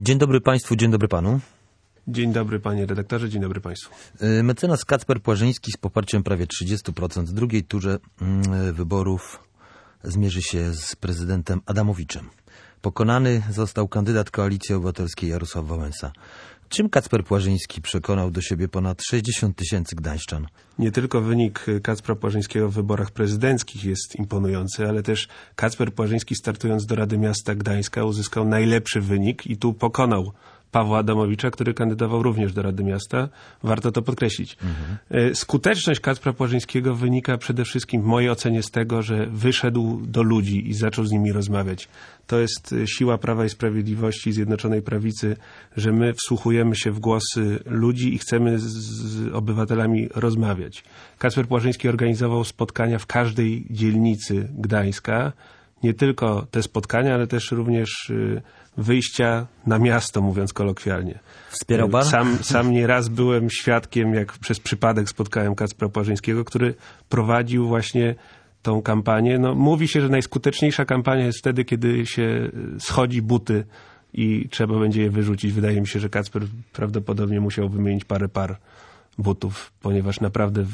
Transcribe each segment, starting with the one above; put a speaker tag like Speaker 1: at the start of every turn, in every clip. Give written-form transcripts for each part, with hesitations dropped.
Speaker 1: Dzień dobry Państwu, dzień dobry Panu.
Speaker 2: Dzień dobry Panie redaktorze, dzień dobry Państwu.
Speaker 1: Mecenas Kacper Płażyński z poparciem prawie 30% w drugiej turze wyborów zmierzy się z prezydentem Adamowiczem. Pokonany został kandydat Koalicji Obywatelskiej Jarosław Wałęsa. Czym Kacper Płażyński przekonał do siebie ponad 60 000 gdańszczan?
Speaker 2: Nie tylko wynik Kacpra Płażyńskiego w wyborach prezydenckich jest imponujący, ale też Kacper Płażyński, startując do Rady Miasta Gdańska, uzyskał najlepszy wynik i tu pokonał Pawła Adamowicza, który kandydował również do Rady Miasta. Warto to podkreślić. Skuteczność Kacpra Płażyńskiego wynika przede wszystkim w mojej ocenie z tego, że wyszedł do ludzi i zaczął z nimi rozmawiać. To jest siła Prawa i Sprawiedliwości, Zjednoczonej Prawicy, że my wsłuchujemy się w głosy ludzi i chcemy z obywatelami rozmawiać. Kacper Płażyński organizował spotkania w każdej dzielnicy Gdańska. Nie tylko te spotkania, ale też również wyjścia na miasto, mówiąc kolokwialnie.
Speaker 1: Wspierał pan?
Speaker 2: Sam nieraz byłem świadkiem, jak przez przypadek spotkałem Kacpra Płażyńskiego, który prowadził właśnie tą kampanię. No, mówi się, że najskuteczniejsza kampania jest wtedy, kiedy się schodzi buty i trzeba będzie je wyrzucić. Wydaje mi się, że Kacper prawdopodobnie musiał wymienić parę par butów, ponieważ naprawdę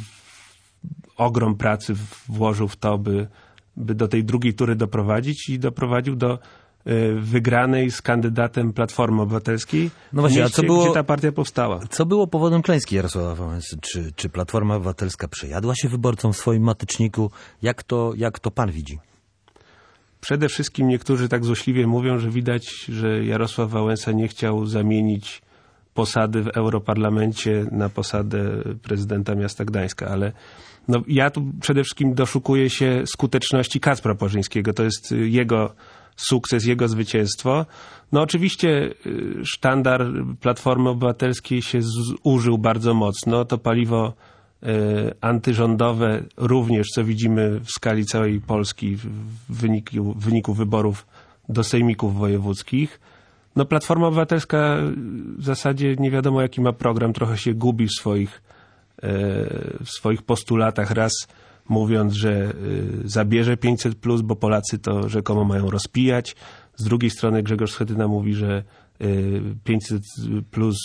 Speaker 2: ogrom pracy włożył w to, by do tej drugiej tury doprowadzić i doprowadził do wygranej z kandydatem Platformy Obywatelskiej,
Speaker 1: no właśnie,
Speaker 2: gdzie ta partia powstała.
Speaker 1: Co było powodem klęski Jarosława Wałęsy? Czy Platforma Obywatelska przejadła się wyborcom w swoim mateczniku? Jak to pan widzi?
Speaker 2: Przede wszystkim niektórzy tak złośliwie mówią, że widać, że Jarosław Wałęsa nie chciał zamienić posady w Europarlamencie na posadę prezydenta miasta Gdańska, ale no, ja tu przede wszystkim doszukuję się skuteczności Kacpra Płażyńskiego. To jest jego sukces, jego zwycięstwo. No oczywiście sztandar Platformy Obywatelskiej się zużył bardzo mocno. To paliwo antyrządowe również, co widzimy w skali całej Polski w wyniku wyborów do sejmików wojewódzkich. No Platforma Obywatelska w zasadzie nie wiadomo jaki ma program, trochę się gubi w swoich postulatach, raz mówiąc, że zabierze 500+, bo Polacy to rzekomo mają rozpijać. Z drugiej strony Grzegorz Schetyna mówi, że 500+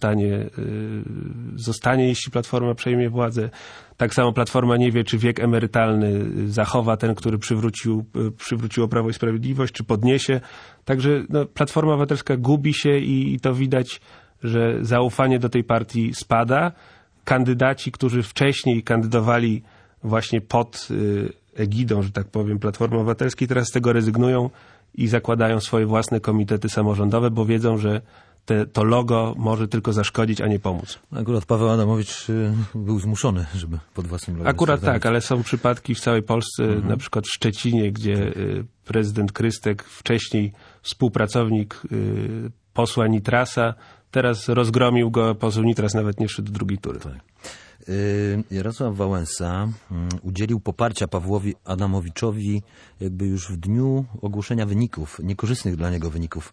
Speaker 2: zostanie, jeśli Platforma przejmie władzę. Tak samo Platforma nie wie, czy wiek emerytalny zachowa ten, który przywróciło Prawo i Sprawiedliwość, czy podniesie. Także no, Platforma Obywatelska gubi się i to widać, że zaufanie do tej partii spada. Kandydaci, którzy wcześniej kandydowali właśnie pod egidą, że tak powiem, Platformy Obywatelskiej, teraz z tego rezygnują i zakładają swoje własne komitety samorządowe, bo wiedzą, że to logo może tylko zaszkodzić, a nie pomóc.
Speaker 1: Akurat Paweł Adamowicz był zmuszony, żeby pod własnym logiem.
Speaker 2: Akurat tak, ale są przypadki w całej Polsce, na przykład w Szczecinie, gdzie prezydent Krystek, wcześniej współpracownik posła Nitrasa, teraz rozgromił go, poseł Nitras nawet nie szedł do drugiej tury. Tak.
Speaker 1: Jarosław Wałęsa udzielił poparcia Pawłowi Adamowiczowi jakby już w dniu ogłoszenia wyników, niekorzystnych dla niego wyników.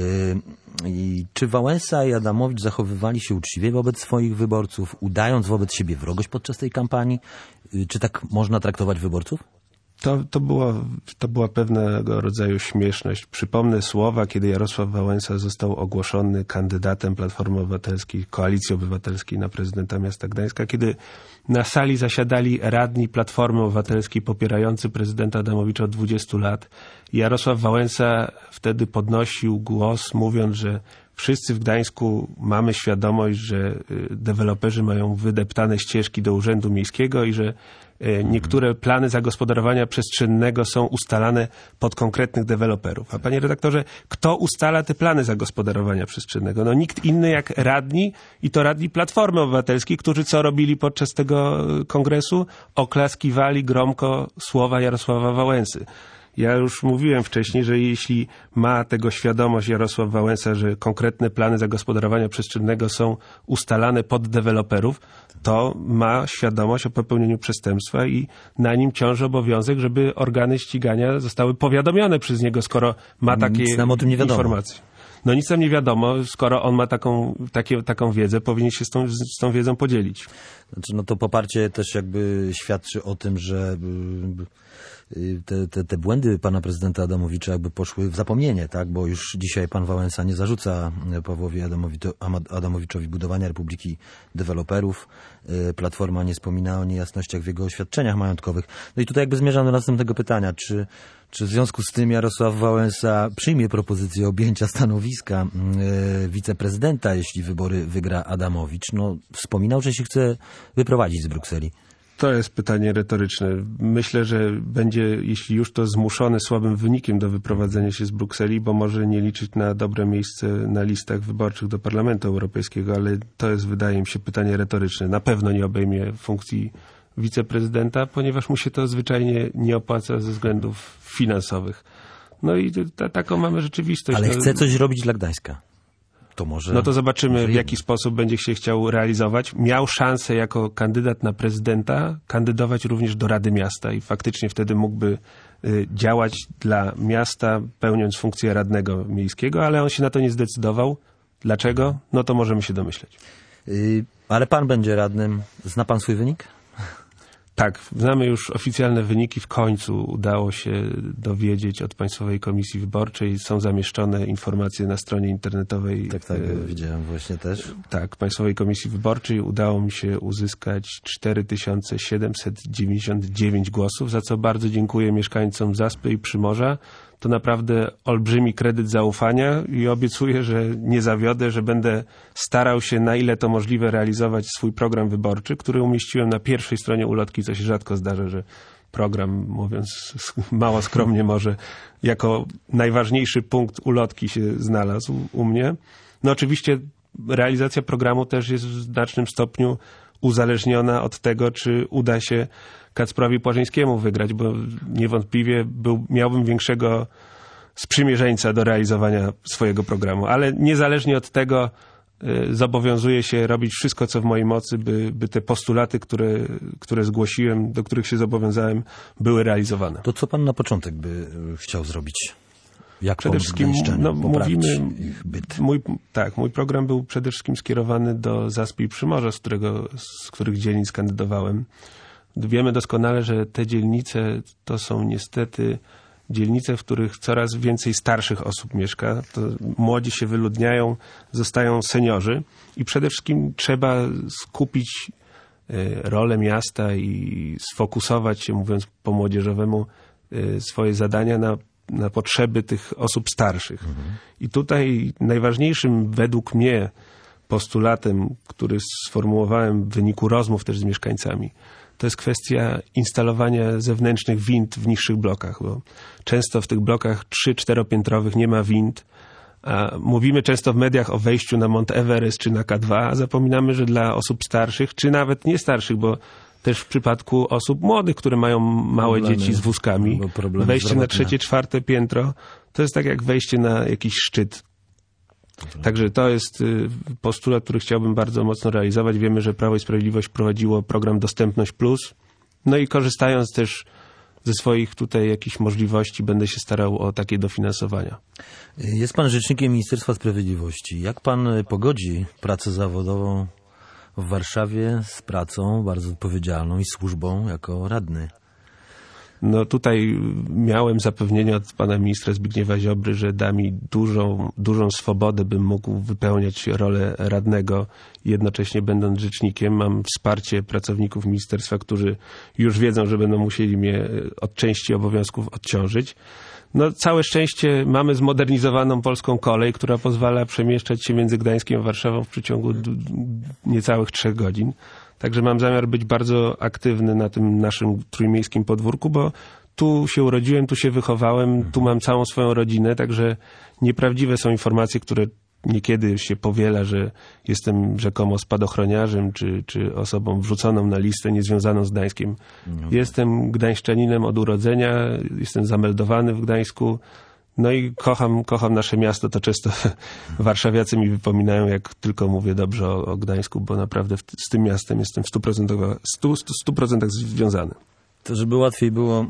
Speaker 1: Czy Wałęsa i Adamowicz zachowywali się uczciwie wobec swoich wyborców, udając wobec siebie wrogość podczas tej kampanii? Czy tak można traktować wyborców?
Speaker 2: To była pewnego rodzaju śmieszność. Przypomnę słowa, kiedy Jarosław Wałęsa został ogłoszony kandydatem Platformy Obywatelskiej, Koalicji Obywatelskiej na prezydenta miasta Gdańska, kiedy na sali zasiadali radni Platformy Obywatelskiej popierający prezydenta Adamowicza od 20 lat. Jarosław Wałęsa wtedy podnosił głos, mówiąc, że wszyscy w Gdańsku mamy świadomość, że deweloperzy mają wydeptane ścieżki do Urzędu Miejskiego i że niektóre plany zagospodarowania przestrzennego są ustalane pod konkretnych deweloperów. A panie redaktorze, kto ustala te plany zagospodarowania przestrzennego? No nikt inny jak radni i to radni Platformy Obywatelskiej, którzy co robili podczas tego kongresu? Oklaskiwali gromko słowa Jarosława Wałęsy. Ja już mówiłem wcześniej, że jeśli ma tego świadomość Jarosław Wałęsa, że konkretne plany zagospodarowania przestrzennego są ustalane pod deweloperów, to ma świadomość o popełnieniu przestępstwa i na nim ciąży obowiązek, żeby organy ścigania zostały powiadomione przez niego, skoro ma takie informacje. No nic nam nie wiadomo, skoro on ma taką wiedzę, powinien się z tą wiedzą podzielić.
Speaker 1: Znaczy, no to poparcie też jakby świadczy o tym, że te błędy pana prezydenta Adamowicza jakby poszły w zapomnienie, tak? Bo już dzisiaj pan Wałęsa nie zarzuca Pawłowi Adamowiczowi budowania Republiki Deweloperów. Platforma nie wspomina o niejasnościach w jego oświadczeniach majątkowych. No i tutaj jakby zmierzam do następnego pytania. Czy w związku z tym Jarosław Wałęsa przyjmie propozycję objęcia stanowiska wiceprezydenta, jeśli wybory wygra Adamowicz? No, wspominał, że się chce wyprowadzić z Brukseli.
Speaker 2: To jest pytanie retoryczne. Myślę, że będzie, jeśli już, to zmuszony słabym wynikiem do wyprowadzenia się z Brukseli, bo może nie liczyć na dobre miejsce na listach wyborczych do Parlamentu Europejskiego, ale to jest, wydaje mi się, pytanie retoryczne. Na pewno nie obejmie funkcji wiceprezydenta, ponieważ mu się to zwyczajnie nie opłaca ze względów finansowych. No i taką mamy rzeczywistość.
Speaker 1: Ale chce coś robić dla Gdańska. To może...
Speaker 2: No to zobaczymy, w jaki sposób będzie się chciał realizować. Miał szansę jako kandydat na prezydenta kandydować również do Rady Miasta i faktycznie wtedy mógłby działać dla miasta, pełniąc funkcję radnego miejskiego, ale on się na to nie zdecydował. Dlaczego? No to możemy się domyśleć.
Speaker 1: Ale pan będzie radnym. Zna pan swój wynik?
Speaker 2: Tak, znamy już oficjalne wyniki. W końcu udało się dowiedzieć od Państwowej Komisji Wyborczej. Są zamieszczone informacje na stronie internetowej.
Speaker 1: Tak, widziałem właśnie też.
Speaker 2: Tak, Państwowej Komisji Wyborczej udało mi się uzyskać 4799 głosów, za co bardzo dziękuję mieszkańcom Zaspy i Przymorza. To naprawdę olbrzymi kredyt zaufania i obiecuję, że nie zawiodę, że będę starał się, na ile to możliwe, realizować swój program wyborczy, który umieściłem na pierwszej stronie ulotki, co się rzadko zdarza, że program, mówiąc mało skromnie może, jako najważniejszy punkt ulotki się znalazł u mnie. No oczywiście realizacja programu też jest w znacznym stopniu uzależniona od tego, czy uda się Kacprowi Płażyńskiemu wygrać, bo niewątpliwie miałbym większego sprzymierzeńca do realizowania swojego programu. Ale niezależnie od tego zobowiązuję się robić wszystko, co w mojej mocy, by te postulaty, które zgłosiłem, do których się zobowiązałem, były realizowane.
Speaker 1: To co pan na początek by chciał zrobić? Jak
Speaker 2: przede wszystkim mówimy, ich byt? Mój program był przede wszystkim skierowany do Zaspy i Przymorza, z których dzielnic kandydowałem. Wiemy doskonale, że te dzielnice to są niestety dzielnice, w których coraz więcej starszych osób mieszka. To młodzi się wyludniają, zostają seniorzy i przede wszystkim trzeba skupić rolę miasta i sfokusować się, mówiąc po młodzieżowemu, swoje zadania na potrzeby tych osób starszych. I tutaj najważniejszym według mnie postulatem, który sformułowałem w wyniku rozmów też z mieszkańcami, to jest kwestia instalowania zewnętrznych wind w niższych blokach, bo często w tych blokach 3-4-piętrowych nie ma wind, a mówimy często w mediach o wejściu na Mount Everest czy na K2, a zapominamy, że dla osób starszych, czy nawet nie starszych, bo też w przypadku osób młodych, które mają małe dzieci z wózkami, wejście na 3-4 piętro to jest tak jak wejście na jakiś szczyt. Także to jest postulat, który chciałbym bardzo mocno realizować. Wiemy, że Prawo i Sprawiedliwość prowadziło program Dostępność Plus. No i korzystając też ze swoich tutaj jakichś możliwości, będę się starał o takie dofinansowania.
Speaker 1: Jest pan rzecznikiem Ministerstwa Sprawiedliwości. Jak pan pogodzi pracę zawodową w Warszawie z pracą bardzo odpowiedzialną i służbą jako radny?
Speaker 2: No tutaj miałem zapewnienie od pana ministra Zbigniewa Ziobry, że da mi dużą swobodę, bym mógł wypełniać rolę radnego, jednocześnie będąc rzecznikiem. Mam wsparcie pracowników ministerstwa, którzy już wiedzą, że będą musieli mnie od części obowiązków odciążyć. No całe szczęście mamy zmodernizowaną polską kolej, która pozwala przemieszczać się między Gdańskiem a Warszawą w przeciągu niecałych 3 godzin. Także mam zamiar być bardzo aktywny na tym naszym trójmiejskim podwórku, bo tu się urodziłem, tu się wychowałem, tu mam całą swoją rodzinę, także nieprawdziwe są informacje, które niekiedy się powiela, że jestem rzekomo spadochroniarzem, czy osobą wrzuconą na listę niezwiązaną z Gdańskiem. Jestem gdańszczaninem od urodzenia, jestem zameldowany w Gdańsku, no i kocham nasze miasto. To często warszawiacy mi wypominają, jak tylko mówię dobrze o Gdańsku, bo naprawdę z tym miastem jestem w 100% związany.
Speaker 1: To żeby łatwiej było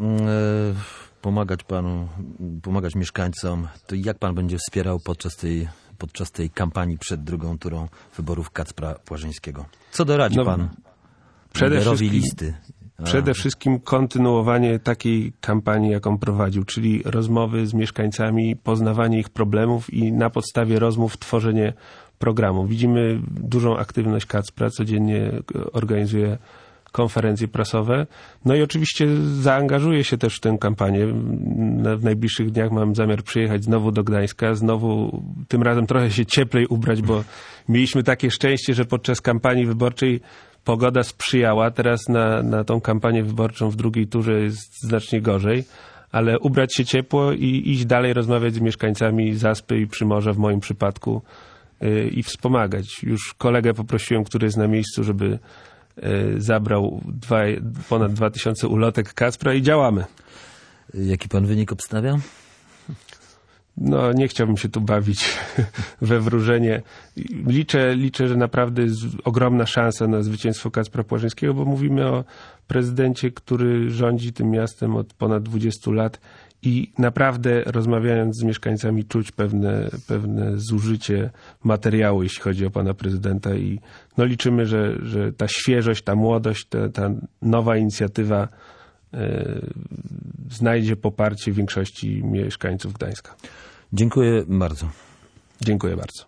Speaker 1: pomagać panu, pomagać mieszkańcom, to jak pan będzie wspierał podczas tej kampanii przed drugą turą wyborów Kacpra Płażyńskiego? Co doradzi pan liderowi listy?
Speaker 2: Przede wszystkim kontynuowanie takiej kampanii, jaką prowadził, czyli rozmowy z mieszkańcami, poznawanie ich problemów i na podstawie rozmów tworzenie programu. Widzimy dużą aktywność Kacpra, codziennie organizuje konferencje prasowe. No i oczywiście zaangażuje się też w tę kampanię. W najbliższych dniach mam zamiar przyjechać znowu do Gdańska, znowu tym razem trochę się cieplej ubrać, bo mieliśmy takie szczęście, że podczas kampanii wyborczej pogoda sprzyjała. Teraz na tą kampanię wyborczą w drugiej turze jest znacznie gorzej, ale ubrać się ciepło i iść dalej rozmawiać z mieszkańcami Zaspy i Przymorza w moim przypadku i wspomagać. Już kolegę poprosiłem, który jest na miejscu, żeby zabrał ponad 2000 ulotek Kacpra i działamy.
Speaker 1: Jaki pan wynik obstawia?
Speaker 2: No, nie chciałbym się tu bawić we wróżenie. Liczę, że naprawdę jest ogromna szansa na zwycięstwo Kacpra Płażyńskiego, bo mówimy o prezydencie, który rządzi tym miastem od ponad 20 lat i naprawdę rozmawiając z mieszkańcami czuć pewne zużycie materiału, jeśli chodzi o pana prezydenta i no liczymy, że ta świeżość, ta młodość, ta nowa inicjatywa znajdzie poparcie większości mieszkańców Gdańska.
Speaker 1: Dziękuję bardzo.
Speaker 2: Dziękuję bardzo.